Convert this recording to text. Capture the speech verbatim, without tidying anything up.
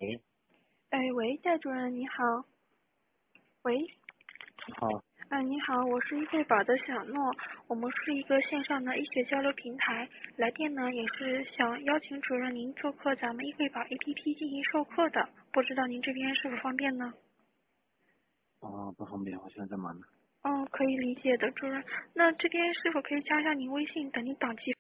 喂， 哎，喂，戴主任你好。喂， 好， 啊，你好，我是易贝宝的小诺，我们是一个线上的医学交流平台，来电呢也是想邀请主任您做客咱们易贝宝 A P P 进行授课的，不知道您这边是否方便呢？ 啊，不方便，我现在在忙呢。 哦，可以理解的，主任，那这边是否可以加一下您微信，等您档期